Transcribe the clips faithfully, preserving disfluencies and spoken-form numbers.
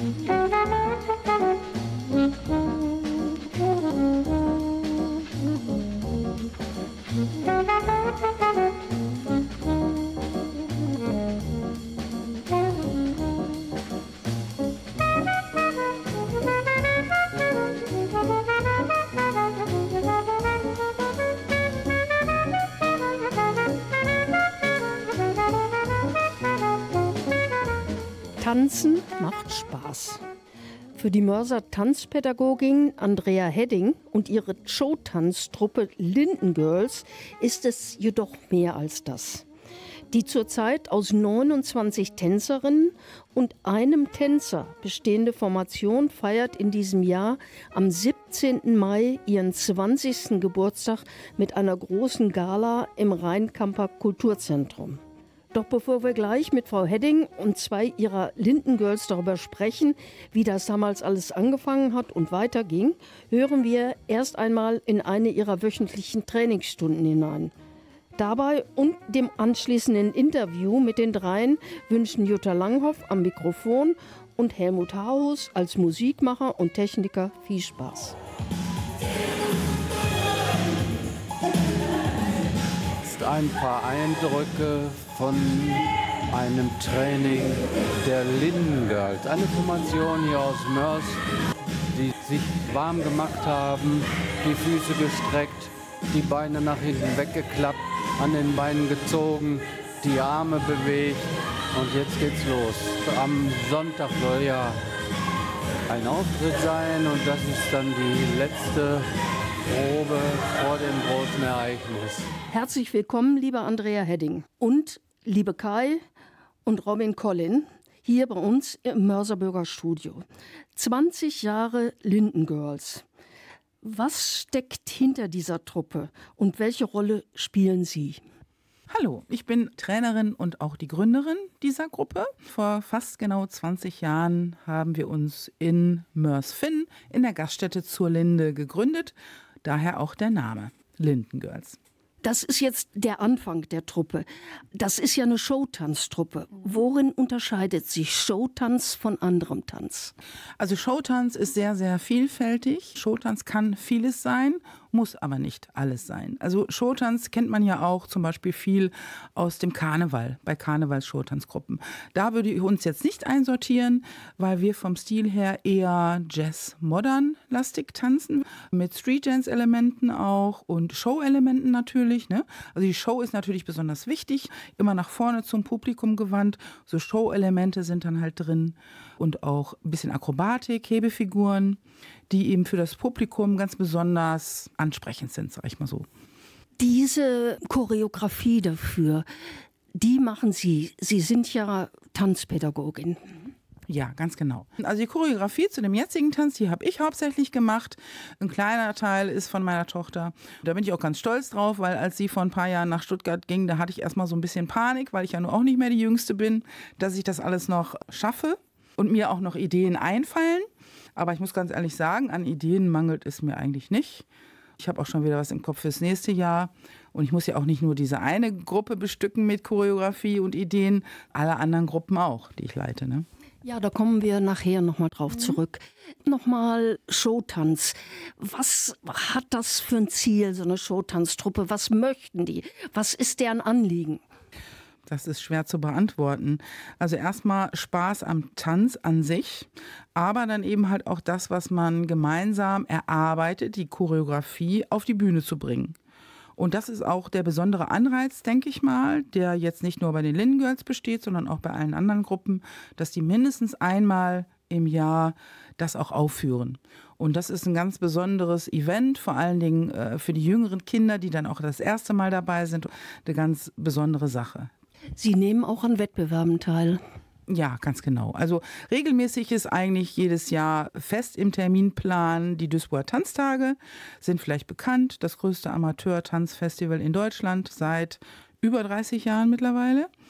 Tanzen macht Spaß. Für die Mörser Tanzpädagogin Andrea Hedding und ihre Showtanztruppe Linden Girls ist es jedoch mehr als das. Die zurzeit aus neunundzwanzig Tänzerinnen und einem Tänzer bestehende Formation feiert in diesem Jahr am siebzehnten Mai ihren zwanzigsten Geburtstag mit einer großen Gala im Rheinkamper Kulturzentrum. Doch bevor wir gleich mit Frau Hedding und zwei ihrer Linden Girls darüber sprechen, wie das damals alles angefangen hat und weiterging, hören wir erst einmal in eine ihrer wöchentlichen Trainingsstunden hinein. Dabei und dem anschließenden Interview mit den dreien wünschen Jutta Langhoff am Mikrofon und Helmut Haus als Musikmacher und Techniker viel Spaß. Ein paar Eindrücke von einem Training der Linden Girls. Eine Formation hier aus Mörs, die sich warm gemacht haben, die Füße gestreckt, die Beine nach hinten weggeklappt, an den Beinen gezogen, die Arme bewegt und jetzt geht's los. Am Sonntag soll ja ein Auftritt sein und das ist dann die letzte Probe vor dem großen Ereignis. Herzlich willkommen, liebe Andrea Hedding und liebe Kai und Robin Collin, hier bei uns im Mörserbürger Studio. zwanzig Jahre Linden Girls. Was steckt hinter dieser Truppe und welche Rolle spielen Sie? Hallo, ich bin Trainerin und auch die Gründerin dieser Gruppe. Vor fast genau zwanzig Jahren haben wir uns in Mörs-Finn in der Gaststätte Zur Linde gegründet. Daher auch der Name Linden Girls. Das ist jetzt der Anfang der Truppe. Das ist ja eine Showtanztruppe. Worin unterscheidet sich Showtanz von anderem Tanz? Also Showtanz ist sehr, sehr vielfältig. Showtanz kann vieles sein, muss aber nicht alles sein. Also Showtanz kennt man ja auch zum Beispiel viel aus dem Karneval, bei Karnevals-Showtanzgruppen. Da würde ich uns jetzt nicht einsortieren, weil wir vom Stil her eher Jazz-Modern-lastig tanzen, mit Street-Dance-Elementen auch und Show-Elementen natürlich. Ne? Also die Show ist natürlich besonders wichtig, immer nach vorne zum Publikum gewandt. So Show-Elemente sind dann halt drin und auch ein bisschen Akrobatik, Hebefiguren, die eben für das Publikum ganz besonders ansprechend sind, sag ich mal so. Diese Choreografie dafür, die machen Sie. Sie sind ja Tanzpädagogin. Ja, ganz genau. Also die Choreografie zu dem jetzigen Tanz, die habe ich hauptsächlich gemacht. Ein kleiner Teil ist von meiner Tochter. Da bin ich auch ganz stolz drauf, weil als sie vor ein paar Jahren nach Stuttgart ging, da hatte ich erstmal so ein bisschen Panik, weil ich ja nur auch nicht mehr die Jüngste bin, dass ich das alles noch schaffe und mir auch noch Ideen einfallen. Aber ich muss ganz ehrlich sagen, an Ideen mangelt es mir eigentlich nicht. Ich habe auch schon wieder was im Kopf fürs nächste Jahr. Und ich muss ja auch nicht nur diese eine Gruppe bestücken mit Choreografie und Ideen, alle anderen Gruppen auch, die ich leite. Ne? Ja, da kommen wir nachher nochmal drauf mhm. zurück. Nochmal Showtanz. Was hat das für ein Ziel, so eine Showtanztruppe? Was möchten die? Was ist deren Anliegen? Das ist schwer zu beantworten. Also erstmal Spaß am Tanz an sich, aber dann eben halt auch das, was man gemeinsam erarbeitet, die Choreografie auf die Bühne zu bringen. Und das ist auch der besondere Anreiz, denke ich mal, der jetzt nicht nur bei den Linden Girls besteht, sondern auch bei allen anderen Gruppen, dass die mindestens einmal im Jahr das auch aufführen. Und das ist ein ganz besonderes Event, vor allen Dingen äh, für die jüngeren Kinder, die dann auch das erste Mal dabei sind, eine ganz besondere Sache. Sie nehmen auch an Wettbewerben teil. Ja, ganz genau. Also regelmäßig ist eigentlich jedes Jahr fest im Terminplan die Duisburger Tanztage, sind vielleicht bekannt, das größte Amateur-Tanzfestival in Deutschland seit über dreißig Jahren mittlerweile.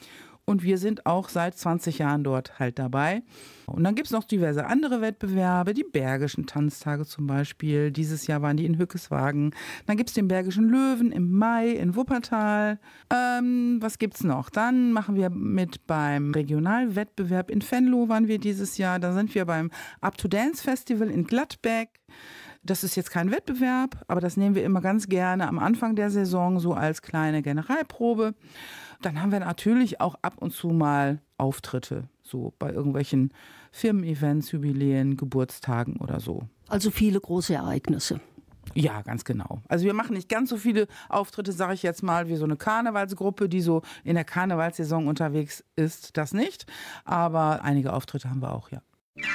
Und wir sind auch seit zwanzig Jahren dort halt dabei. Und dann gibt es noch diverse andere Wettbewerbe, die Bergischen Tanztage zum Beispiel. Dieses Jahr waren die in Hückeswagen. Dann gibt es den Bergischen Löwen im Mai in Wuppertal. Ähm, was gibt's noch? Dann machen wir mit beim Regionalwettbewerb in Venlo waren wir dieses Jahr. Da sind wir beim Up to Dance Festival in Gladbeck. Das ist jetzt kein Wettbewerb, aber das nehmen wir immer ganz gerne am Anfang der Saison so als kleine Generalprobe. Dann haben wir natürlich auch ab und zu mal Auftritte, so bei irgendwelchen Firmen-Events, Jubiläen, Geburtstagen oder so. Also viele große Ereignisse. Ja, ganz genau. Also wir machen nicht ganz so viele Auftritte, sage ich jetzt mal, wie so eine Karnevalsgruppe, die so in der Karnevalssaison unterwegs ist, das nicht. Aber einige Auftritte haben wir auch, ja.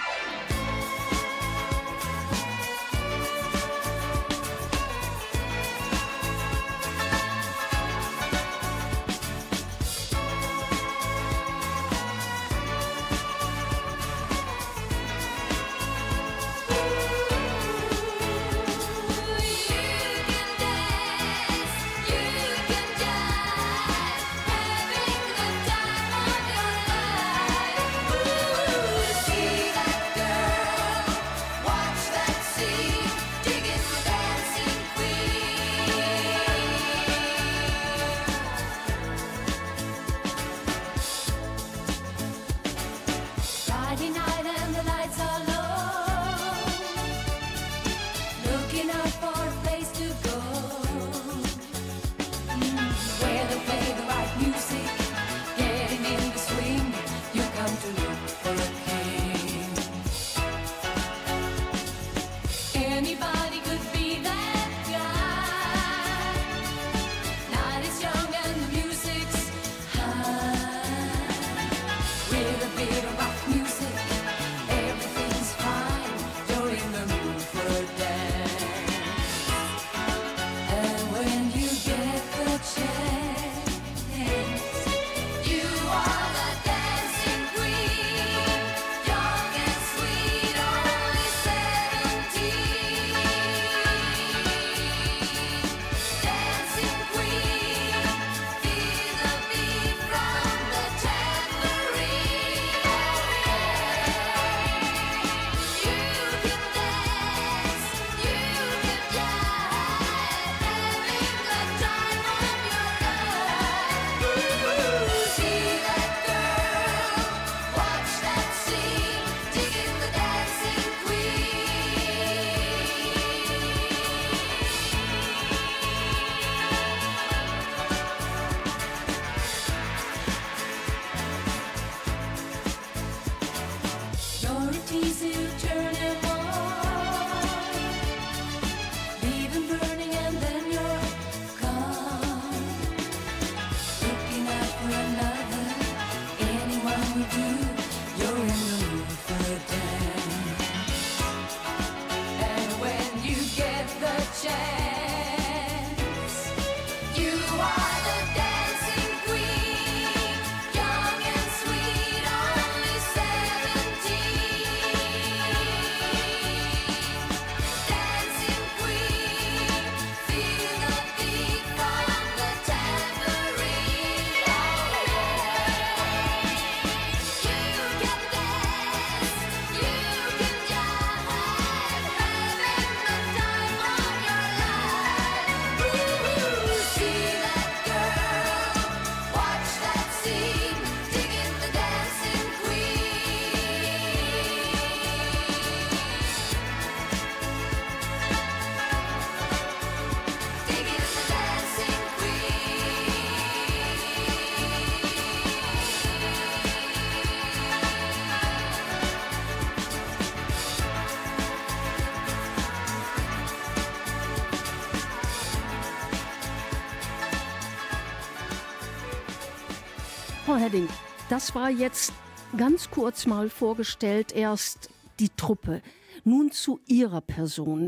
Frau Hedding, das war jetzt ganz kurz mal vorgestellt erst die Truppe. Nun zu Ihrer Person.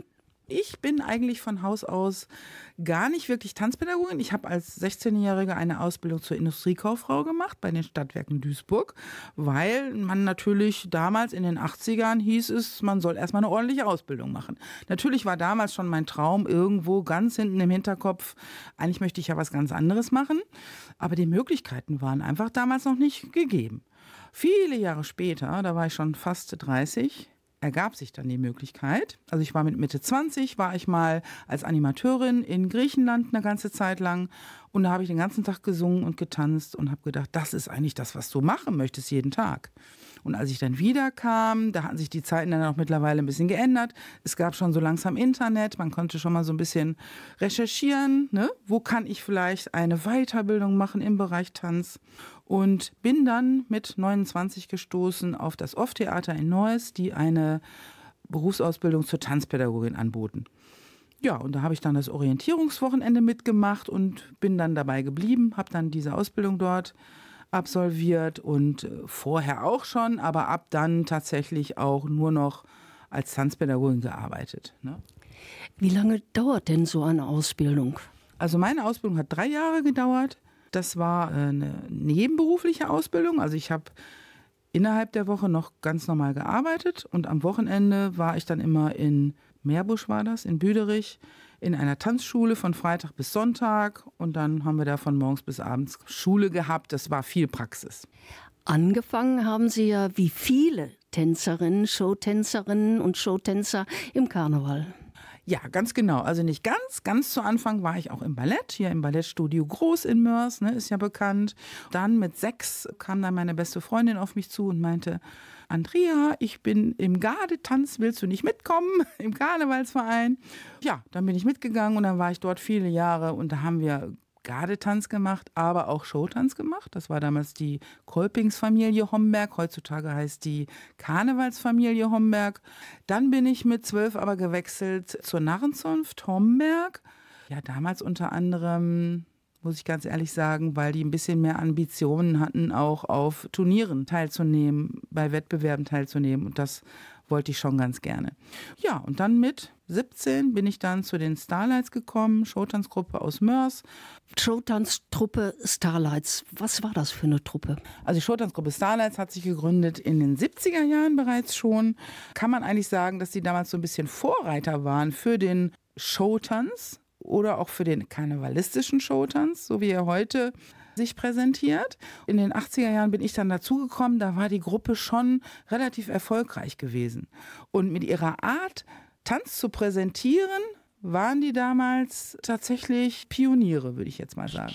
Ich bin eigentlich von Haus aus gar nicht wirklich Tanzpädagogin. Ich habe als sechzehnjährige eine Ausbildung zur Industriekauffrau gemacht bei den Stadtwerken Duisburg, weil man natürlich damals in den achtzigern hieß es, man soll erstmal eine ordentliche Ausbildung machen. Natürlich war damals schon mein Traum irgendwo ganz hinten im Hinterkopf, eigentlich möchte ich ja was ganz anderes machen, aber die Möglichkeiten waren einfach damals noch nicht gegeben. Viele Jahre später, da war ich schon fast dreißig, ergab sich dann die Möglichkeit. Also ich war mit Mitte zwanzig, war ich mal als Animateurin in Griechenland eine ganze Zeit lang und da habe ich den ganzen Tag gesungen und getanzt und habe gedacht, das ist eigentlich das, was du machen möchtest jeden Tag. Und als ich dann wiederkam, da hatten sich die Zeiten dann auch mittlerweile ein bisschen geändert. Es gab schon so langsam Internet, man konnte schon mal so ein bisschen recherchieren, ne? Wo kann ich vielleicht eine Weiterbildung machen im Bereich Tanz? Und bin dann mit neunundzwanzig gestoßen auf das Off-Theater in Neuss, die eine Berufsausbildung zur Tanzpädagogin anboten. Ja, und da habe ich dann das Orientierungswochenende mitgemacht und bin dann dabei geblieben, habe dann diese Ausbildung dort absolviert und vorher auch schon, aber ab dann tatsächlich auch nur noch als Tanzpädagogin gearbeitet. Ne? Wie lange dauert denn so eine Ausbildung? Also meine Ausbildung hat drei Jahre gedauert. Das war eine nebenberufliche Ausbildung. Also ich habe innerhalb der Woche noch ganz normal gearbeitet und am Wochenende war ich dann immer in Meerbusch, war das, in Büderich, in einer Tanzschule von Freitag bis Sonntag und dann haben wir da von morgens bis abends Schule gehabt. Das war viel Praxis. Angefangen haben Sie ja wie viele Tänzerinnen, Showtänzerinnen und Showtänzer im Karneval. Ja, ganz genau. Also nicht ganz. Ganz zu Anfang war ich auch im Ballett, hier im Ballettstudio Groß in Mörs, ne, ist ja bekannt. Dann mit sechs kam dann meine beste Freundin auf mich zu und meinte, Andrea, ich bin im Gardetanz, willst du nicht mitkommen im Karnevalsverein? Ja, dann bin ich mitgegangen und dann war ich dort viele Jahre und da haben wir Gardetanz gemacht, aber auch Showtanz gemacht. Das war damals die Kolpingsfamilie Homberg, heutzutage heißt die Karnevalsfamilie Homberg. Dann bin ich mit zwölf aber gewechselt zur Narrenzunft Homberg. Ja, damals unter anderem, muss ich ganz ehrlich sagen, weil die ein bisschen mehr Ambitionen hatten, auch auf Turnieren teilzunehmen, bei Wettbewerben teilzunehmen und das wollte ich schon ganz gerne. Ja, und dann mit siebzehn bin ich dann zu den Starlights gekommen, Showtanzgruppe aus Mörs. Showtanztruppe Starlights, was war das für eine Truppe? Also die Showtanzgruppe Starlights hat sich gegründet in den siebziger Jahren bereits schon. Kann man eigentlich sagen, dass die damals so ein bisschen Vorreiter waren für den Showtanz oder auch für den karnevalistischen Showtanz, so wie er heute sich präsentiert. In den achtziger Jahren bin ich dann dazugekommen, da war die Gruppe schon relativ erfolgreich gewesen. Und mit ihrer Art, Tanz zu präsentieren, waren die damals tatsächlich Pioniere, würde ich jetzt mal sagen.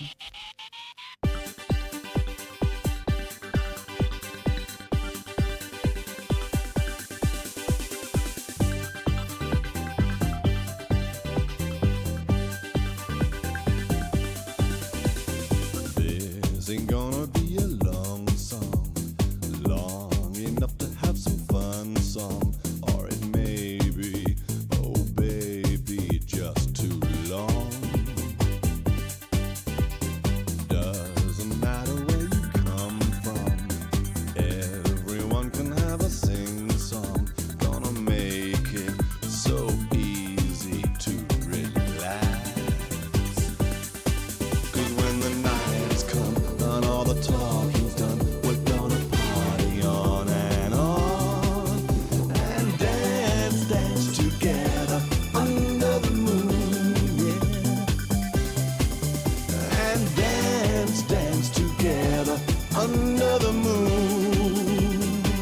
Ain't gonna be a long song, long enough to have some fun song, or it may be, oh baby, just too long. Doesn't matter where you come from, everyone can have a sing song, gonna make it so easy to relax. 'Cause when the nights come and all the talking's done, we're gonna party on and on and dance, dance together under the moon, yeah. And dance, dance together under the moon.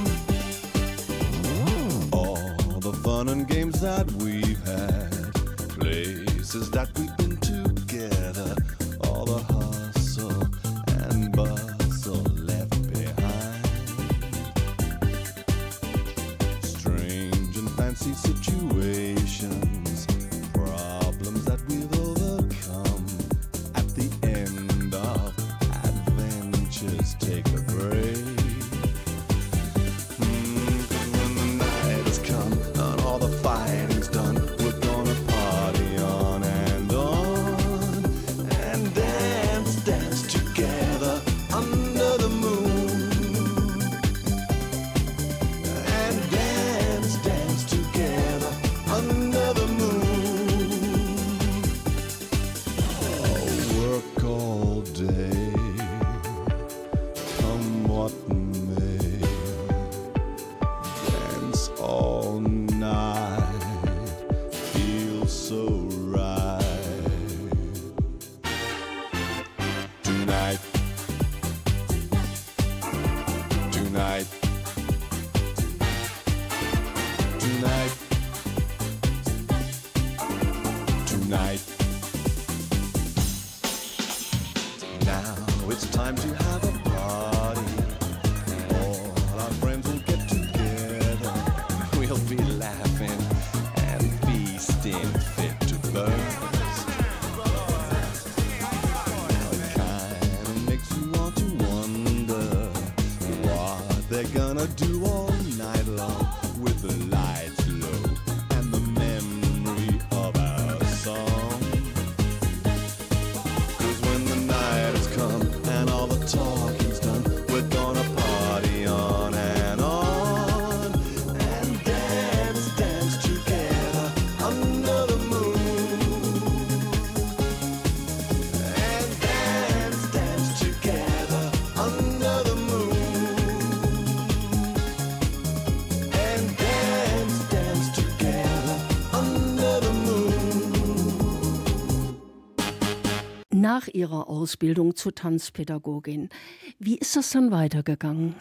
All the fun and games that we've had, places that we've been together, all the hustle and bustle left behind. Strange and fancy situations, problems that we've overcome. At the end of adventures, take a break. Mm, 'cause when the night has come and all the fighting's done, we're gonna party on and on and dance, dance together under the moon. And dance, dance together they're gonna do all night long with the lights low and the memory of our song. 'Cause when the night has come and all the talking's done, we're gonna party on and on and dance, dance together under the moon. And dance, dance together under the moon. And dance, dance together under the moon. Nach ihrer Ausbildung zur Tanzpädagogin, wie ist das dann weitergegangen?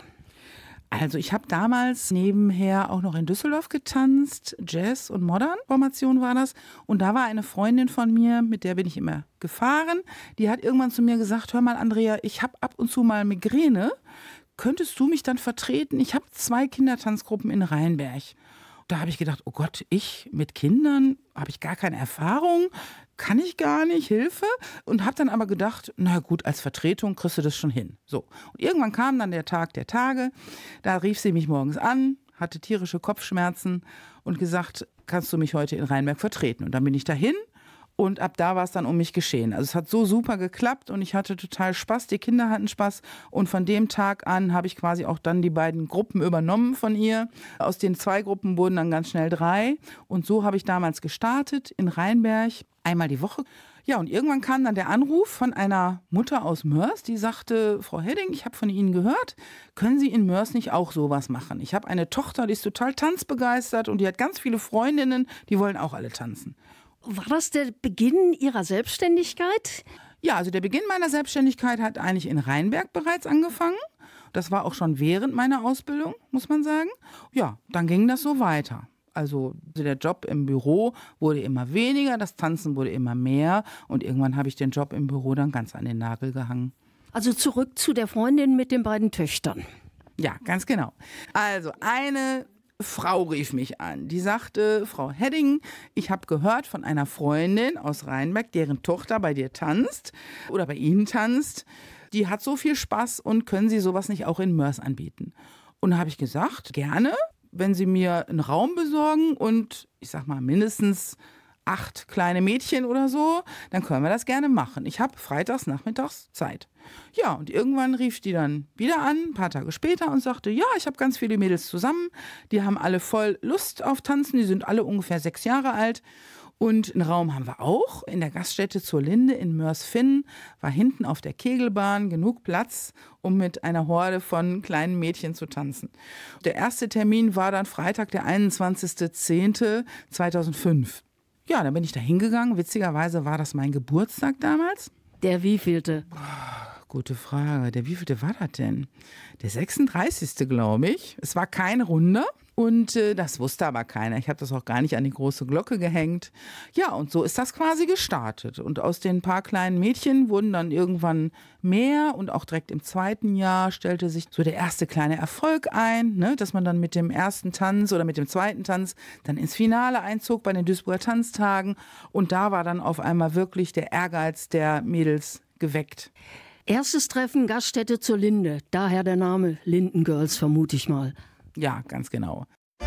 Also ich habe damals nebenher auch noch in Düsseldorf getanzt, Jazz und Modern-Formation war das. Und da war eine Freundin von mir, mit der bin ich immer gefahren. Die hat irgendwann zu mir gesagt, hör mal Andrea, ich habe ab und zu mal Migräne. Könntest du mich dann vertreten? Ich habe zwei Kindertanzgruppen in Rheinberg. Da habe ich gedacht, oh Gott, ich mit Kindern, habe ich gar keine Erfahrung, kann ich gar nicht, Hilfe. Und habe dann aber gedacht, na gut, als Vertretung kriegst du das schon hin. So. Und irgendwann kam dann der Tag der Tage, da rief sie mich morgens an, hatte tierische Kopfschmerzen und gesagt, kannst du mich heute in Rheinberg vertreten? Und dann bin ich dahin. Und ab da war es dann um mich geschehen. Also es hat so super geklappt und ich hatte total Spaß, die Kinder hatten Spaß. Und von dem Tag an habe ich quasi auch dann die beiden Gruppen übernommen von ihr. Aus den zwei Gruppen wurden dann ganz schnell drei. Und so habe ich damals gestartet in Rheinberg, einmal die Woche. Ja, und irgendwann kam dann der Anruf von einer Mutter aus Mörs, die sagte, Frau Hedding, ich habe von Ihnen gehört, können Sie in Mörs nicht auch sowas machen? Ich habe eine Tochter, die ist total tanzbegeistert und die hat ganz viele Freundinnen, die wollen auch alle tanzen. War das der Beginn Ihrer Selbstständigkeit? Ja, also der Beginn meiner Selbstständigkeit hat eigentlich in Rheinberg bereits angefangen. Das war auch schon während meiner Ausbildung, muss man sagen. Ja, dann ging das so weiter. Also der Job im Büro wurde immer weniger, das Tanzen wurde immer mehr und irgendwann habe ich den Job im Büro dann ganz an den Nagel gehangen. Also zurück zu der Freundin mit den beiden Töchtern. Ja, ganz genau. Also eine Frau rief mich an, die sagte, Frau Hedding, ich habe gehört von einer Freundin aus Rheinberg, deren Tochter bei dir tanzt oder bei Ihnen tanzt. Die hat so viel Spaß und können Sie sowas nicht auch in Mörs anbieten? Und da habe ich gesagt, gerne, wenn Sie mir einen Raum besorgen und ich sag mal mindestens acht kleine Mädchen oder so, dann können wir das gerne machen. Ich habe freitags nachmittags Zeit. Ja, und irgendwann rief die dann wieder an, ein paar Tage später und sagte, ja, ich habe ganz viele Mädels zusammen, die haben alle voll Lust auf Tanzen, die sind alle ungefähr sechs Jahre alt. Und einen Raum haben wir auch in der Gaststätte zur Linde in Mörs-Finn, war hinten auf der Kegelbahn genug Platz, um mit einer Horde von kleinen Mädchen zu tanzen. Der erste Termin war dann Freitag, der einundzwanzigster zehnter zweitausendfünf. Ja, dann bin ich da hingegangen. Witzigerweise war das mein Geburtstag damals. Der wievielte? Gute Frage. Der wievielte war das denn? Der sechsunddreißigste glaube ich. Es war kein Runder und äh, das wusste aber keiner. Ich habe das auch gar nicht an die große Glocke gehängt. Ja, und so ist das quasi gestartet. Und aus den paar kleinen Mädchen wurden dann irgendwann mehr und auch direkt im zweiten Jahr stellte sich so der erste kleine Erfolg ein, ne, dass man dann mit dem ersten Tanz oder mit dem zweiten Tanz dann ins Finale einzog bei den Duisburger Tanztagen. Und da war dann auf einmal wirklich der Ehrgeiz der Mädels geweckt. Erstes Treffen, Gaststätte zur Linde. Daher der Name Linden Girls, vermute ich mal. Ja, ganz genau.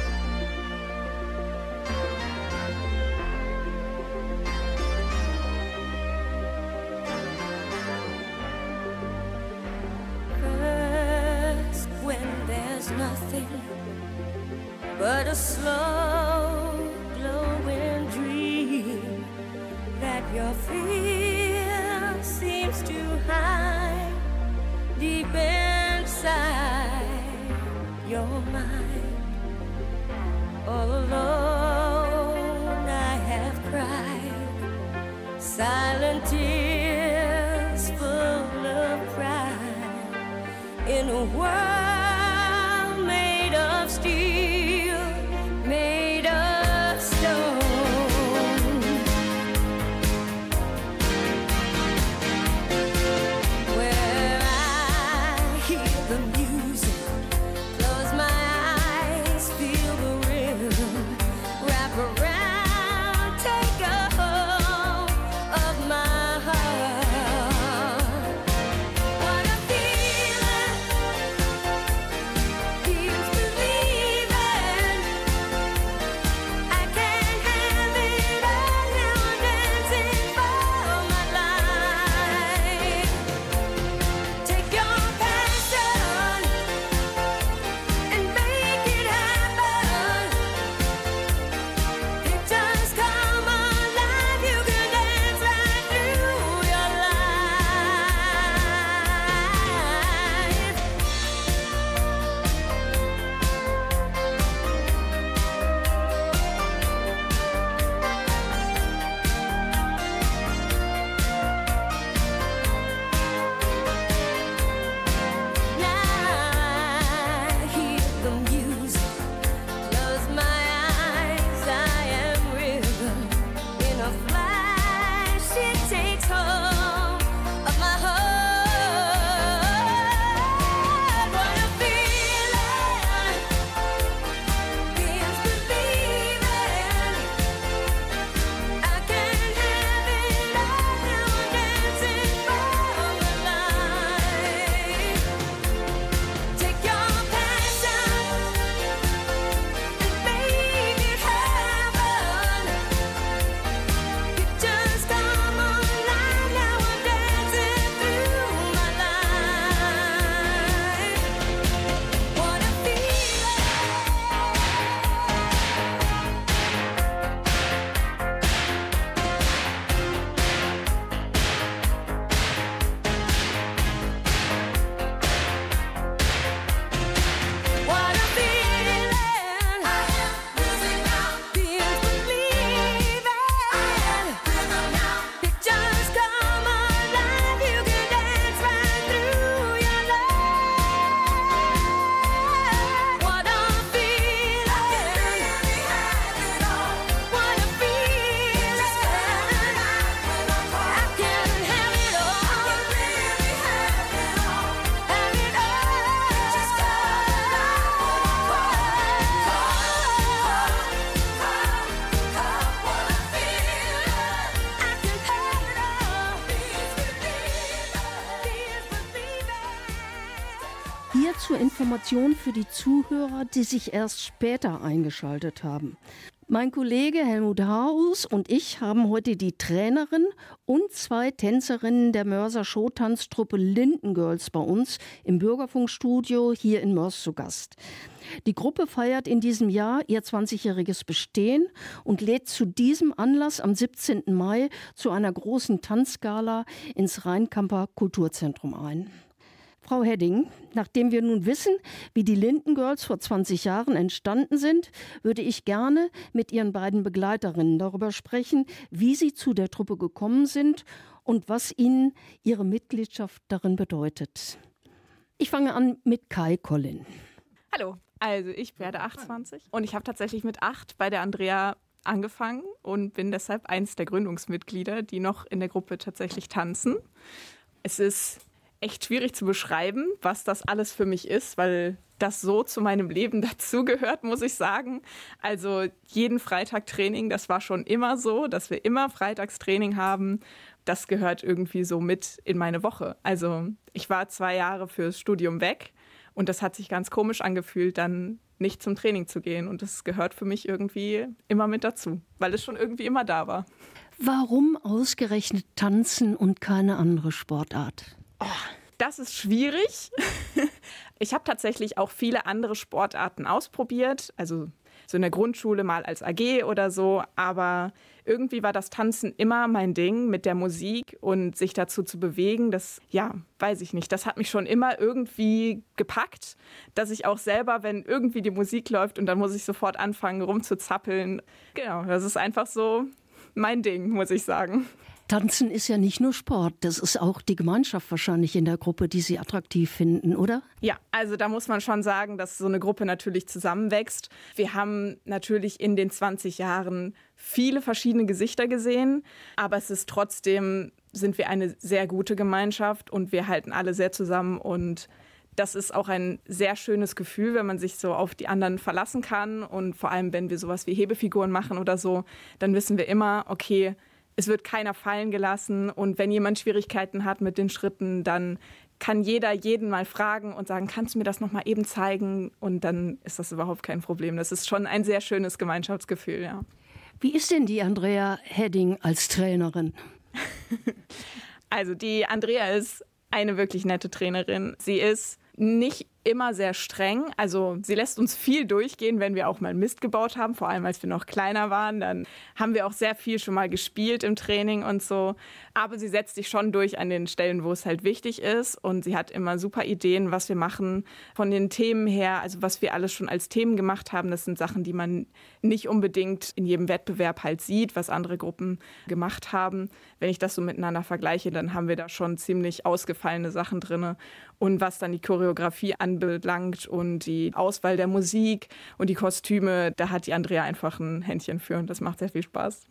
First, when there's nothing but a slow, glowing dream that your fear seems to hide deep inside your mind. All alone I have cried silent tears full of pride in a world made of steel, made of stone. Where I hear the music, close my eyes, feel the rhythm, wrap around, take a hold of my heart. What a feeling zur Information für die Zuhörer, die sich erst später eingeschaltet haben. Mein Kollege Helmut Haus und ich haben heute die Trainerin und zwei Tänzerinnen der Mörser Showtanztruppe Linden Girls bei uns im Bürgerfunkstudio hier in Mörs zu Gast. Die Gruppe feiert in diesem Jahr ihr zwanzigjähriges Bestehen und lädt zu diesem Anlass am siebzehnten Mai zu einer großen Tanzgala ins Rheinkamper Kulturzentrum ein. Frau Hedding, nachdem wir nun wissen, wie die Linden Girls vor zwanzig Jahren entstanden sind, würde ich gerne mit Ihren beiden Begleiterinnen darüber sprechen, wie Sie zu der Truppe gekommen sind und was Ihnen Ihre Mitgliedschaft darin bedeutet. Ich fange an mit Kai Collin. Hallo, also ich werde achtundzwanzig und ich habe tatsächlich mit acht bei der Andrea angefangen und bin deshalb eins der Gründungsmitglieder, die noch in der Gruppe tatsächlich tanzen. Es ist echt schwierig zu beschreiben, was das alles für mich ist, weil das so zu meinem Leben dazugehört, muss ich sagen. Also jeden Freitag Training, das war schon immer so, dass wir immer Freitagstraining haben. Das gehört irgendwie so mit in meine Woche. Also ich war zwei Jahre fürs Studium weg und das hat sich ganz komisch angefühlt, dann nicht zum Training zu gehen. Und das gehört für mich irgendwie immer mit dazu, weil es schon irgendwie immer da war. Warum ausgerechnet Tanzen und keine andere Sportart? Oh, das ist schwierig. Ich habe tatsächlich auch viele andere Sportarten ausprobiert, also so in der Grundschule mal als A G oder so, aber irgendwie war das Tanzen immer mein Ding mit der Musik und sich dazu zu bewegen, das, ja, weiß ich nicht, das hat mich schon immer irgendwie gepackt, dass ich auch selber, wenn irgendwie die Musik läuft und dann muss ich sofort anfangen rumzuzappeln, genau, das ist einfach so mein Ding, muss ich sagen. Tanzen ist ja nicht nur Sport, das ist auch die Gemeinschaft wahrscheinlich in der Gruppe, die Sie attraktiv finden, oder? Ja, also da muss man schon sagen, dass so eine Gruppe natürlich zusammenwächst. Wir haben natürlich in den zwanzig Jahren viele verschiedene Gesichter gesehen, aber es ist trotzdem, sind wir eine sehr gute Gemeinschaft und wir halten alle sehr zusammen und das ist auch ein sehr schönes Gefühl, wenn man sich so auf die anderen verlassen kann und vor allem, wenn wir sowas wie Hebefiguren machen oder so, dann wissen wir immer, okay, es wird keiner fallen gelassen und wenn jemand Schwierigkeiten hat mit den Schritten, dann kann jeder jeden mal fragen und sagen, kannst du mir das noch mal eben zeigen? Und dann ist das überhaupt kein Problem. Das ist schon ein sehr schönes Gemeinschaftsgefühl, ja. Wie ist denn die Andrea Hedding als Trainerin? Also die Andrea ist eine wirklich nette Trainerin. Sie ist nicht immer sehr streng. Also sie lässt uns viel durchgehen, wenn wir auch mal Mist gebaut haben, vor allem als wir noch kleiner waren. Dann haben wir auch sehr viel schon mal gespielt im Training und so. Aber sie setzt sich schon durch an den Stellen, wo es halt wichtig ist. Und sie hat immer super Ideen, was wir machen von den Themen her. Also was wir alles schon als Themen gemacht haben, das sind Sachen, die man nicht unbedingt in jedem Wettbewerb halt sieht, was andere Gruppen gemacht haben. Wenn ich das so miteinander vergleiche, dann haben wir da schon ziemlich ausgefallene Sachen drin. Und was dann die Choreografie anbelangt und die Auswahl der Musik und die Kostüme, da hat die Andrea einfach ein Händchen für und das macht sehr viel Spaß.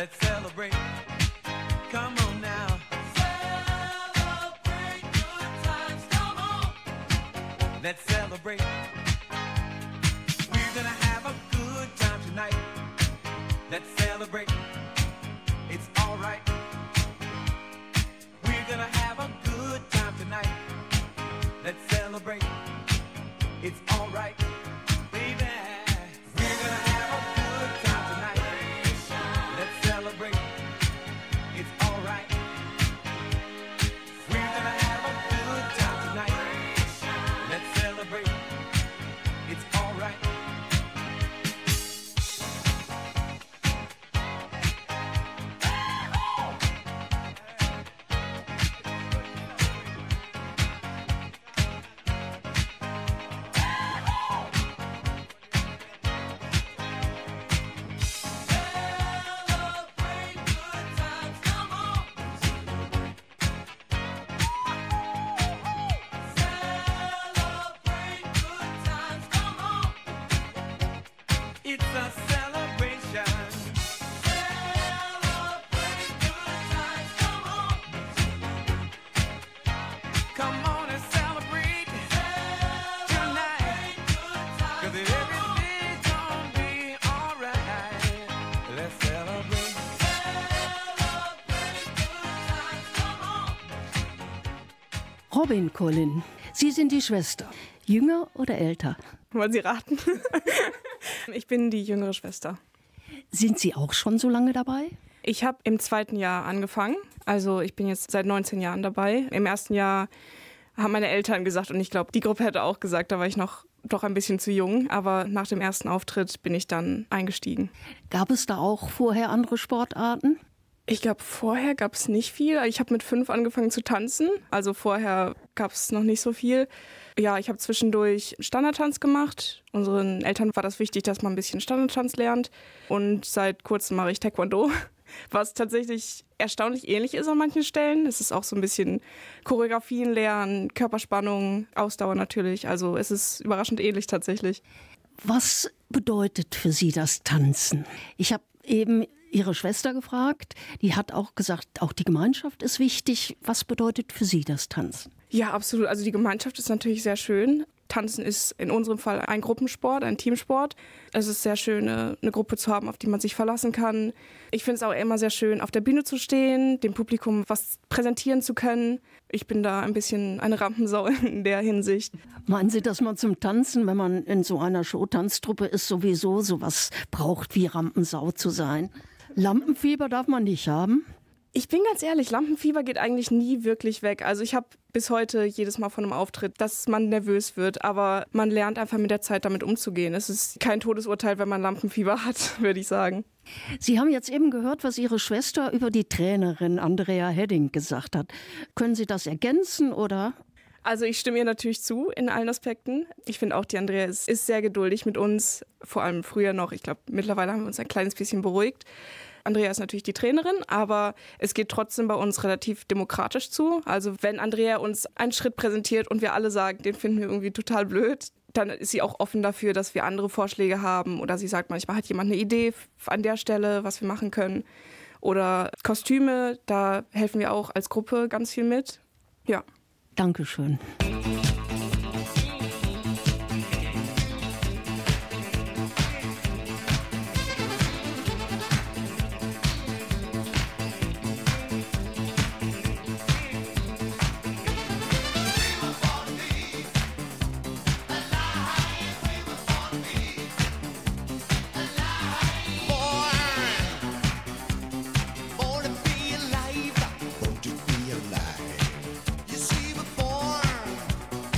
Let's celebrate. Come on now. Celebrate good times. Come on. Let's celebrate. We're gonna have a good time tonight. Let's celebrate. It's all right. We're gonna have a good time tonight. Let's celebrate. It's all right. Baby, we're gonna have a good time tonight. Let's celebrate. It's all right. We're gonna have a good time tonight. Let's celebrate. It's all right. It's a celebration. Celebrate good times, come on. Come on and celebrate tonight. Cause everything's gonna be alright. Let's celebrate. Celebrate good times, come on. Robin Collin, Sie sind die Schwester. Jünger oder älter? Wollen Sie raten? Ich bin die jüngere Schwester. Sind Sie auch schon so lange dabei? Ich habe im zweiten Jahr angefangen. Also ich bin jetzt seit neunzehn Jahren dabei. Im ersten Jahr haben meine Eltern gesagt, und ich glaube, die Gruppe hätte auch gesagt, da war ich noch doch ein bisschen zu jung. Aber nach dem ersten Auftritt bin ich dann eingestiegen. Gab es da auch vorher andere Sportarten? Ich glaube, vorher gab es nicht viel. Ich habe mit fünf angefangen zu tanzen. Also vorher gab es noch nicht so viel. Ja, ich habe zwischendurch Standardtanz gemacht. Unseren Eltern war das wichtig, dass man ein bisschen Standardtanz lernt. Und seit kurzem mache ich Taekwondo, was tatsächlich erstaunlich ähnlich ist an manchen Stellen. Es ist auch so ein bisschen Choreografien lernen, Körperspannung, Ausdauer natürlich. Also es ist überraschend ähnlich tatsächlich. Was bedeutet für Sie das Tanzen? Ich habe eben Ihre Schwester gefragt. Die hat auch gesagt, auch die Gemeinschaft ist wichtig. Was bedeutet für Sie das Tanzen? Ja, absolut. Also die Gemeinschaft ist natürlich sehr schön. Tanzen ist in unserem Fall ein Gruppensport, ein Teamsport. Es ist sehr schön, eine, eine Gruppe zu haben, auf die man sich verlassen kann. Ich finde es auch immer sehr schön, auf der Bühne zu stehen, dem Publikum was präsentieren zu können. Ich bin da ein bisschen eine Rampensau in der Hinsicht. Meinen Sie, dass man zum Tanzen, wenn man in so einer Showtanztruppe ist, sowieso sowas braucht, wie Rampensau zu sein? Lampenfieber darf man nicht haben? Ich bin ganz ehrlich, Lampenfieber geht eigentlich nie wirklich weg. Also ich habe bis heute jedes Mal von einem Auftritt, dass man nervös wird, aber man lernt einfach mit der Zeit damit umzugehen. Es ist kein Todesurteil, wenn man Lampenfieber hat, würde ich sagen. Sie haben jetzt eben gehört, was Ihre Schwester über die Trainerin Andrea Hedding gesagt hat. Können Sie das ergänzen oder? Also ich stimme ihr natürlich zu in allen Aspekten. Ich finde auch, die Andrea ist, ist sehr geduldig mit uns, vor allem früher noch. Ich glaube, mittlerweile haben wir uns ein kleines bisschen beruhigt. Andrea ist natürlich die Trainerin, aber es geht trotzdem bei uns relativ demokratisch zu. Also wenn Andrea uns einen Schritt präsentiert und wir alle sagen, den finden wir irgendwie total blöd, dann ist sie auch offen dafür, dass wir andere Vorschläge haben. Oder sie sagt manchmal, hat jemand eine Idee an der Stelle, was wir machen können. Oder Kostüme, da helfen wir auch als Gruppe ganz viel mit. Ja. Dankeschön. Born to be alive. You see, we're born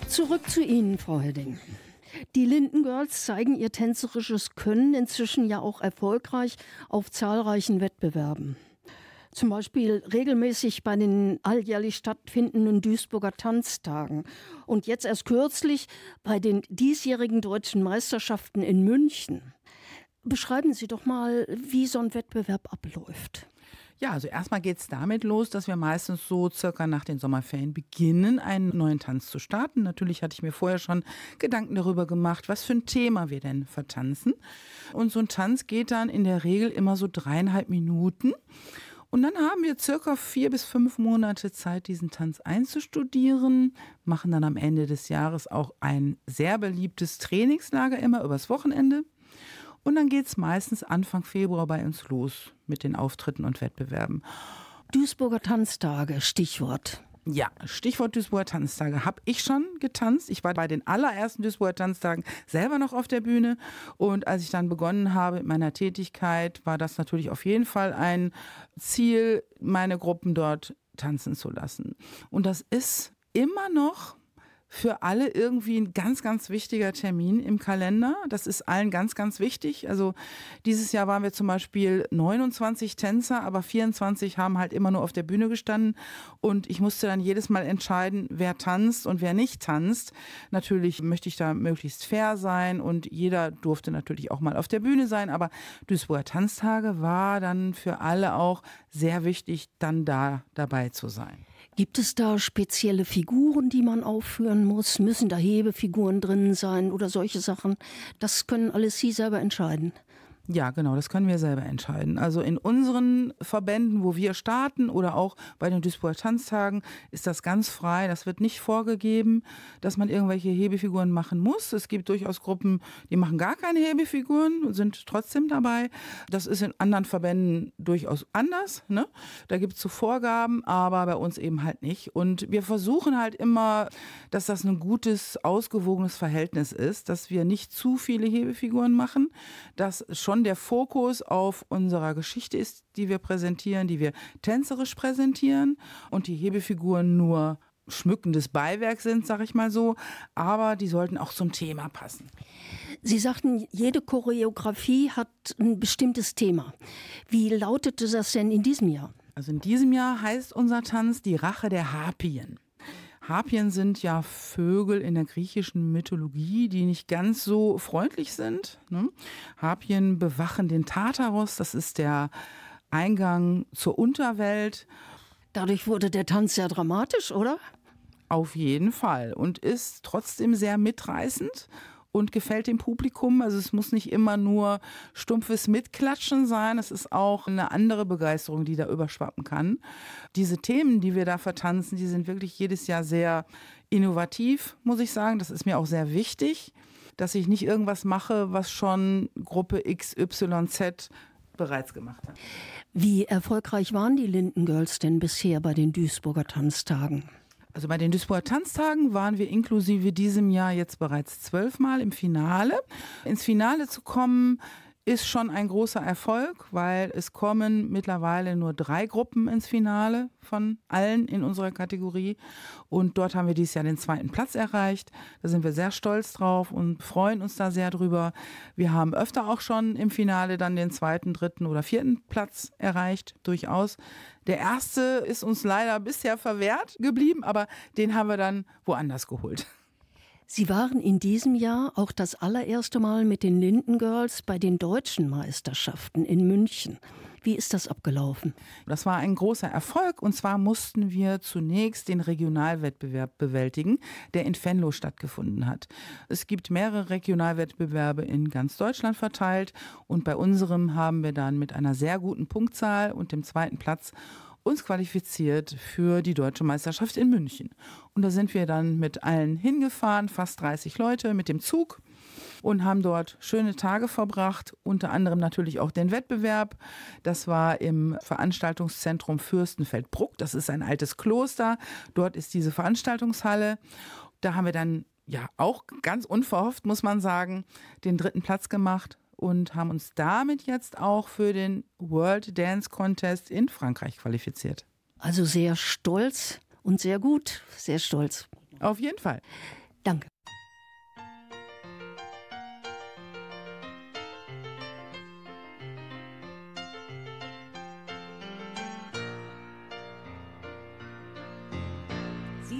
Zurück zu Ihnen, Frau Hedding. Die Linden Girls zeigen ihr tänzerisches Können inzwischen ja auch erfolgreich auf zahlreichen Wettbewerben. Zum Beispiel regelmäßig bei den alljährlich stattfindenden Duisburger Tanztagen. Und jetzt erst kürzlich bei den diesjährigen Deutschen Meisterschaften in München. Beschreiben Sie doch mal, wie so ein Wettbewerb abläuft. Ja, also erstmal geht es damit los, dass wir meistens so circa nach den Sommerferien beginnen, einen neuen Tanz zu starten. Natürlich hatte ich mir vorher schon Gedanken darüber gemacht, was für ein Thema wir denn vertanzen. Und so ein Tanz geht dann in der Regel immer so dreieinhalb Minuten. Und dann haben wir circa vier bis fünf Monate Zeit, diesen Tanz einzustudieren, machen dann am Ende des Jahres auch ein sehr beliebtes Trainingslager immer übers Wochenende. Und dann geht es meistens Anfang Februar bei uns los mit den Auftritten und Wettbewerben. Duisburger Tanztage, Stichwort. Ja, Stichwort Duisburger Tanztage. Habe ich schon getanzt. Ich war bei den allerersten Duisburger Tanztagen selber noch auf der Bühne. Und als ich dann begonnen habe mit meiner Tätigkeit, war das natürlich auf jeden Fall ein Ziel, meine Gruppen dort tanzen zu lassen. Und das ist immer noch für alle irgendwie ein ganz, ganz wichtiger Termin im Kalender. Das ist allen ganz, ganz wichtig. Also dieses Jahr waren wir zum Beispiel neunundzwanzig Tänzer, aber vierundzwanzig haben halt immer nur auf der Bühne gestanden. Und ich musste dann jedes Mal entscheiden, wer tanzt und wer nicht tanzt. Natürlich möchte ich da möglichst fair sein und jeder durfte natürlich auch mal auf der Bühne sein. Aber Duisburger Tanztage war dann für alle auch sehr wichtig, dann da dabei zu sein. Gibt es da spezielle Figuren, die man aufführen muss? Müssen da Hebefiguren drin sein oder solche Sachen? Das können alles Sie selber entscheiden. Ja, genau, das können wir selber entscheiden. Also in unseren Verbänden, wo wir starten oder auch bei den Duisburger Tanztagen, ist das ganz frei. Das wird nicht vorgegeben, dass man irgendwelche Hebefiguren machen muss. Es gibt durchaus Gruppen, die machen gar keine Hebefiguren und sind trotzdem dabei. Das ist in anderen Verbänden durchaus anders, ne? Da gibt es so Vorgaben, aber bei uns eben halt nicht. Und wir versuchen halt immer, dass das ein gutes, ausgewogenes Verhältnis ist, dass wir nicht zu viele Hebefiguren machen, dass schon der Fokus auf unserer Geschichte ist, die wir präsentieren, die wir tänzerisch präsentieren und die Hebefiguren nur schmückendes Beiwerk sind, sag ich mal so, aber die sollten auch zum Thema passen. Sie sagten, jede Choreografie hat ein bestimmtes Thema. Wie lautete das denn in diesem Jahr? Also in diesem Jahr heißt unser Tanz die Rache der Harpien. Harpien sind ja Vögel in der griechischen Mythologie, die nicht ganz so freundlich sind. Ne? Harpien bewachen den Tartaros, das ist der Eingang zur Unterwelt. Dadurch wurde der Tanz sehr dramatisch, oder? Auf jeden Fall und ist trotzdem sehr mitreißend und gefällt dem Publikum. Also es muss nicht immer nur stumpfes Mitklatschen sein, es ist auch eine andere Begeisterung, die da überschwappen kann. Diese Themen, die wir da vertanzen, die sind wirklich jedes Jahr sehr innovativ, muss ich sagen. Das ist mir auch sehr wichtig, dass ich nicht irgendwas mache, was schon Gruppe X Y Z bereits gemacht hat. Wie erfolgreich waren die Linden Girls denn bisher bei den Duisburger Tanztagen? Also bei den Duisburger Tanztagen waren wir inklusive diesem Jahr jetzt bereits zwölfmal im Finale. Ins Finale zu kommen, ist schon ein großer Erfolg, weil es kommen mittlerweile nur drei Gruppen ins Finale von allen in unserer Kategorie. Und dort haben wir dieses Jahr den zweiten Platz erreicht. Da sind wir sehr stolz drauf und freuen uns da sehr drüber. Wir haben öfter auch schon im Finale dann den zweiten, dritten oder vierten Platz erreicht, durchaus. Der erste ist uns leider bisher verwehrt geblieben, aber den haben wir dann woanders geholt. Sie waren in diesem Jahr auch das allererste Mal mit den Linden Girls bei den Deutschen Meisterschaften in München. Wie ist das abgelaufen? Das war ein großer Erfolg und zwar mussten wir zunächst den Regionalwettbewerb bewältigen, der in Venlo stattgefunden hat. Es gibt mehrere Regionalwettbewerbe in ganz Deutschland verteilt und bei unserem haben wir dann mit einer sehr guten Punktzahl und dem zweiten Platz uns qualifiziert für die Deutsche Meisterschaft in München. Und da sind wir dann mit allen hingefahren, fast dreißig Leute mit dem Zug und haben dort schöne Tage verbracht, unter anderem natürlich auch den Wettbewerb. Das war im Veranstaltungszentrum Fürstenfeldbruck, das ist ein altes Kloster, dort ist diese Veranstaltungshalle. Da haben wir dann ja auch ganz unverhofft, muss man sagen, den dritten Platz gemacht und haben uns damit jetzt auch für den World Dance Contest in Frankreich qualifiziert. Also sehr stolz und sehr gut, sehr stolz. Auf jeden Fall.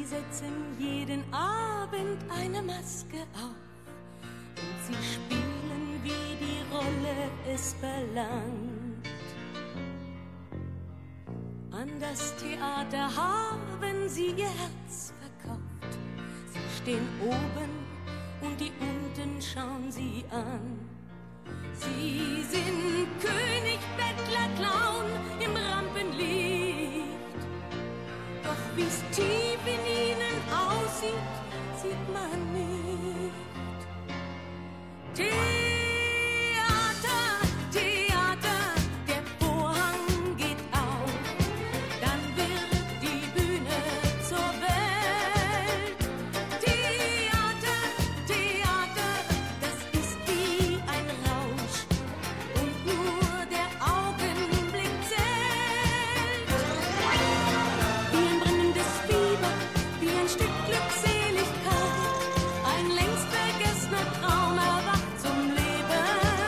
setzen jeden Abend eine Maske auf und sie spielen, wie die Rolle es verlangt. An das Theater haben sie ihr Herz verkauft. Sie stehen oben und die unten schauen sie an. Sie sind König, Bettler, Clown im Rampenlicht. Doch wie's tief in ihnen aussieht, sieht man nicht. Theater, Theater, der Vorhang geht auf, dann wird die Bühne zur Welt. Theater, Theater, das ist wie ein Rausch und nur der Augenblick zählt. Wie ein brennendes Fieber, wie ein Stück Glückseligkeit, ein längst vergessener Traum erwacht zum Leben.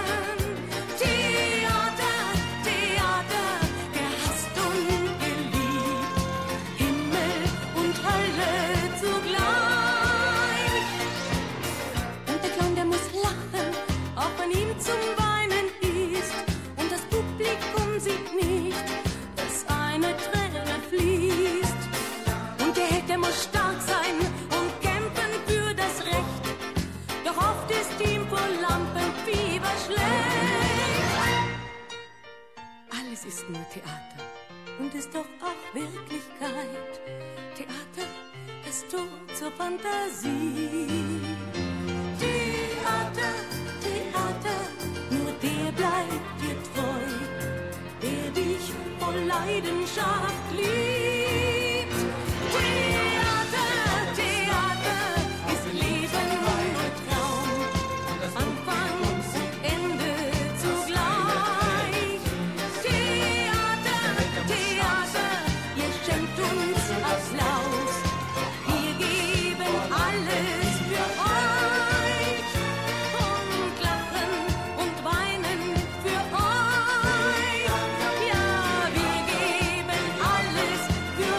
Theater, Theater, gehasst und geliebt, Himmel und Hölle zugleich. Und der Clown, der muss lachen, auch wenn ihm zum Weinen ist. Und das Publikum sieht nicht, dass eine Träne fließt. Und der Held, der muss stark sein und kämpfen für das Recht. Doch oft ist ihm vor Lampenfieber schlecht. Alles ist nur Theater und ist doch auch Wirklichkeit. Theater, das Tor zur Fantasie. Theater, Theater, nur der bleibt dir treu, der dich voll Leidenschaft liebt. Theater, Theater, ist Leben nur Traum, Anfang und Ende zugleich. Theater, Theater, ihr schenkt uns Applaus, wir geben alles für euch und lachen und weinen für euch. Ja, wir geben alles für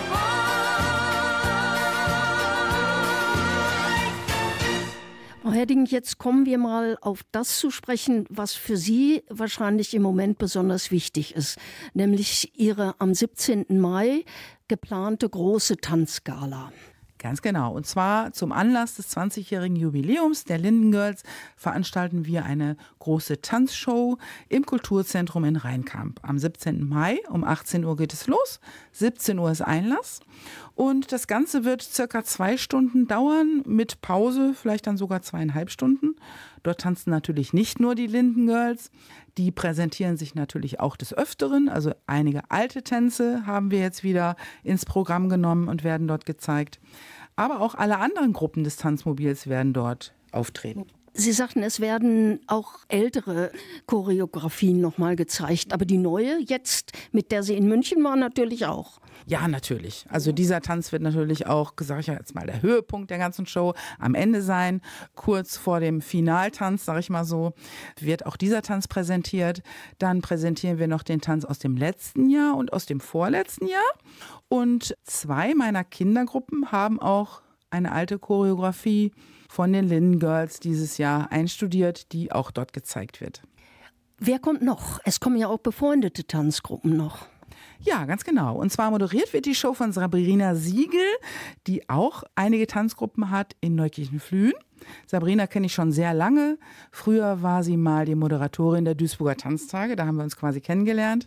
euch. Frau Hedding, jetzt kommen wir mal auf das zu sprechen, was für Sie wahrscheinlich im Moment besonders wichtig ist, nämlich Ihre am siebzehnten Mai geplante große Tanzgala. Ganz genau. Und zwar zum Anlass des zwanzigjährigen Jubiläums der Linden Girls veranstalten wir eine große Tanzshow im Kulturzentrum in Rheinkamp. Am siebzehnten Mai um achtzehn Uhr geht es los. siebzehn Uhr ist Einlass. Und das Ganze wird circa zwei Stunden dauern, mit Pause vielleicht dann sogar zweieinhalb Stunden. Dort tanzen natürlich nicht nur die Linden Girls. Die präsentieren sich natürlich auch des Öfteren. Also einige alte Tänze haben wir jetzt wieder ins Programm genommen und werden dort gezeigt. Aber auch alle anderen Gruppen des Tanzmobils werden dort auftreten. Sie sagten, es werden auch ältere Choreografien nochmal gezeigt, aber die neue jetzt, mit der Sie in München waren, natürlich auch. Ja, natürlich. Also dieser Tanz wird natürlich auch, sage ich ja jetzt mal, der Höhepunkt der ganzen Show am Ende sein. Kurz vor dem Finaltanz, sage ich mal so, wird auch dieser Tanz präsentiert. Dann präsentieren wir noch den Tanz aus dem letzten Jahr und aus dem vorletzten Jahr. Und zwei meiner Kindergruppen haben auch eine alte Choreografie von den Linden Girls dieses Jahr einstudiert, die auch dort gezeigt wird. Wer kommt noch? Es kommen ja auch befreundete Tanzgruppen noch. Ja, ganz genau. Und zwar moderiert wird die Show von Sabrina Siegel, die auch einige Tanzgruppen hat in Neukirchen-Flühen. Sabrina kenne ich schon sehr lange. Früher war sie mal die Moderatorin der Duisburger Tanztage, da haben wir uns quasi kennengelernt.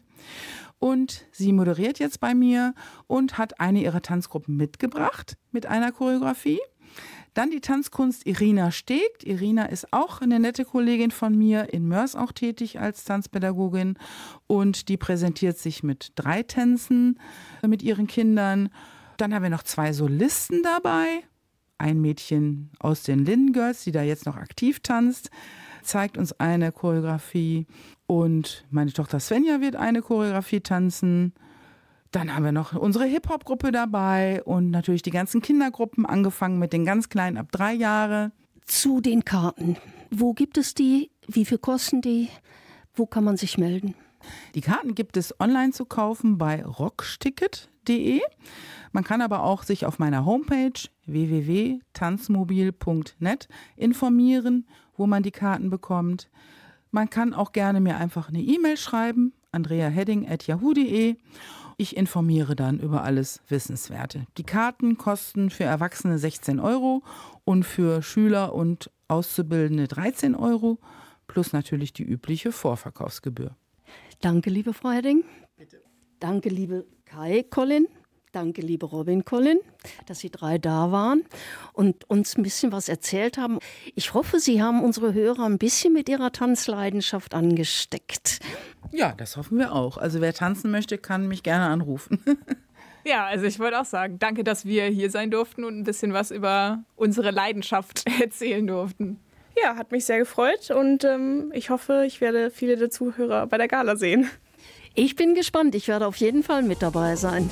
Und sie moderiert jetzt bei mir und hat eine ihrer Tanzgruppen mitgebracht mit einer Choreografie. Dann die Tanzkunst Irina Stegt. Irina ist auch eine nette Kollegin von mir, in Mörs auch tätig als Tanzpädagogin. Und die präsentiert sich mit drei Tänzen mit ihren Kindern. Dann haben wir noch zwei Solisten dabei. Ein Mädchen aus den Linden Girls, die da jetzt noch aktiv tanzt, zeigt uns eine Choreografie. Und meine Tochter Svenja wird eine Choreografie tanzen. Dann haben wir noch unsere Hip-Hop-Gruppe dabei und natürlich die ganzen Kindergruppen, angefangen mit den ganz Kleinen ab drei Jahre. Zu den Karten. Wo gibt es die? Wie viel kosten die? Wo kann man sich melden? Die Karten gibt es online zu kaufen bei rocksticket punkt de. Man kann aber auch sich auf meiner Homepage w w w punkt tanzmobil punkt net informieren, wo man die Karten bekommt. Man kann auch gerne mir einfach eine E-Mail schreiben, andrea hedding at yahoo punkt de. Ich informiere dann über alles Wissenswerte. Die Karten kosten für Erwachsene sechzehn Euro und für Schüler und Auszubildende dreizehn Euro, plus natürlich die übliche Vorverkaufsgebühr. Danke, liebe Frau Hedding. Bitte. Danke, liebe Kai Colin. Danke, liebe Robin Colin, dass Sie drei da waren und uns ein bisschen was erzählt haben. Ich hoffe, Sie haben unsere Hörer ein bisschen mit ihrer Tanzleidenschaft angesteckt. Ja, das hoffen wir auch. Also wer tanzen möchte, kann mich gerne anrufen. Ja, also ich wollte auch sagen, danke, dass wir hier sein durften und ein bisschen was über unsere Leidenschaft erzählen durften. Ja, hat mich sehr gefreut und ähm, ich hoffe, ich werde viele der Zuhörer bei der Gala sehen. Ich bin gespannt. Ich werde auf jeden Fall mit dabei sein.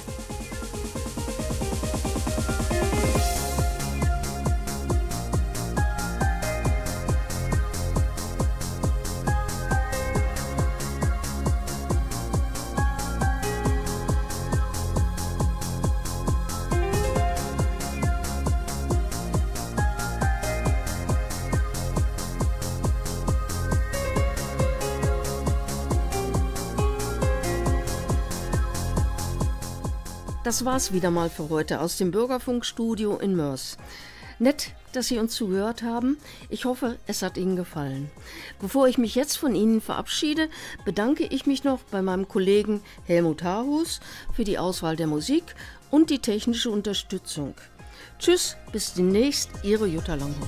Das war's wieder mal für heute aus dem Bürgerfunkstudio in Moers. Nett, dass Sie uns zugehört haben. Ich hoffe, es hat Ihnen gefallen. Bevor ich mich jetzt von Ihnen verabschiede, bedanke ich mich noch bei meinem Kollegen Helmut Harhus für die Auswahl der Musik und die technische Unterstützung. Tschüss, bis demnächst, Ihre Jutta Langhoff.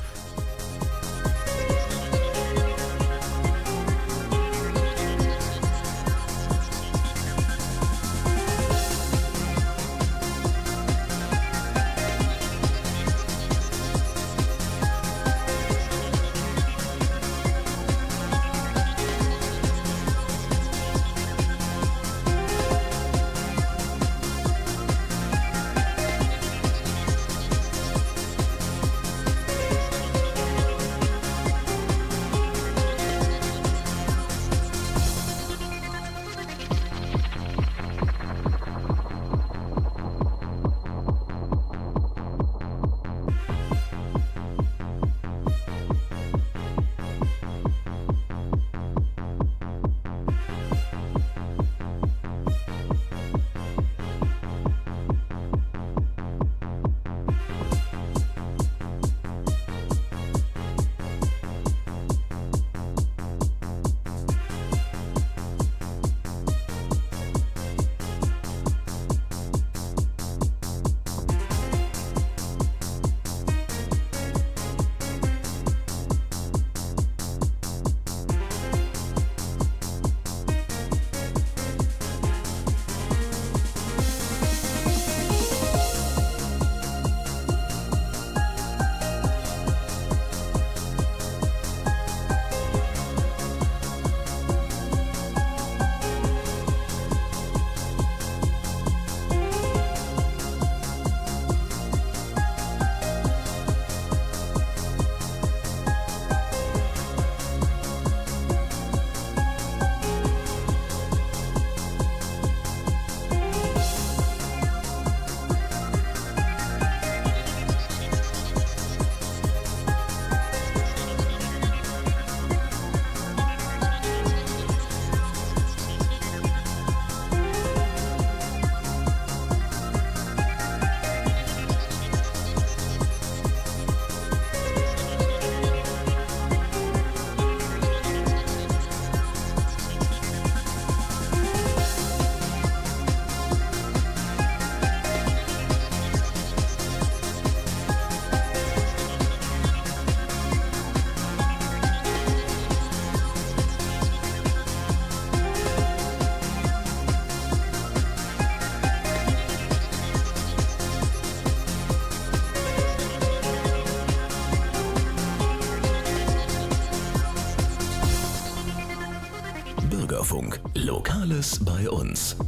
Bürgerfunk, Lokales bei uns.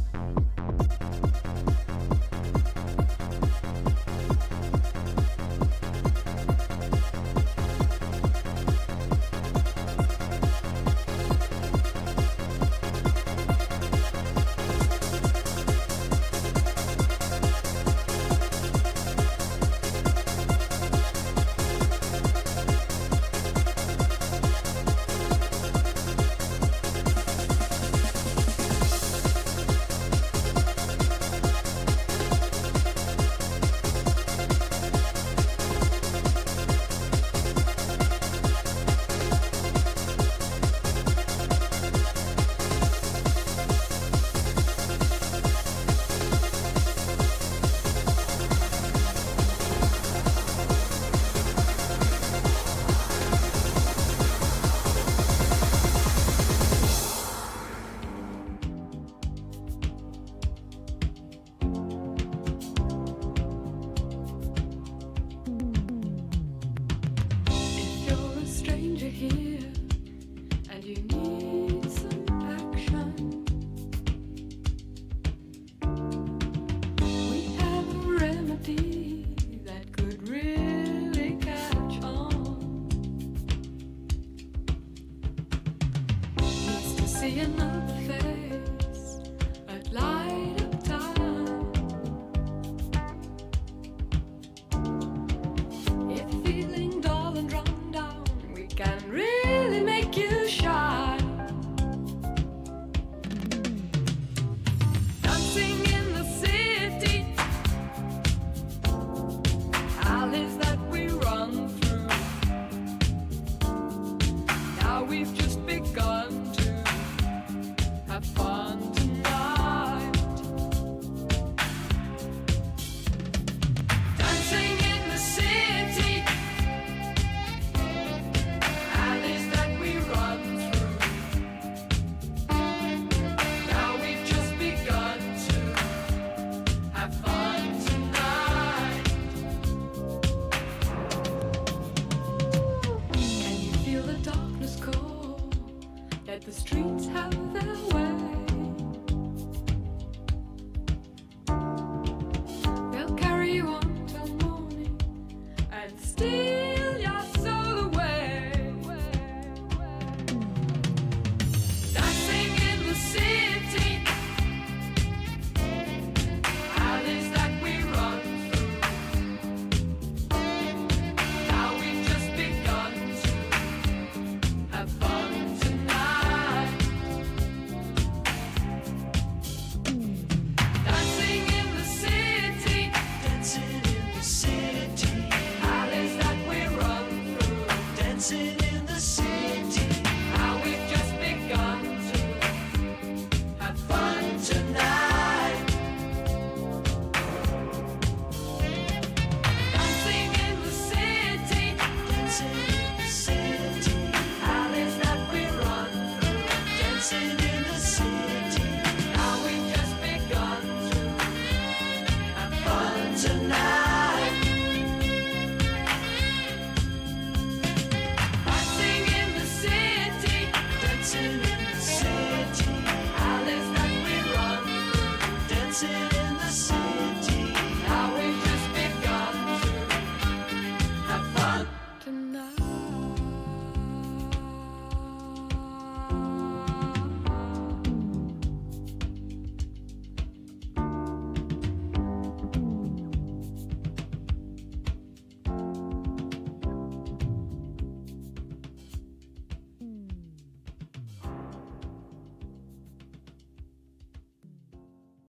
us.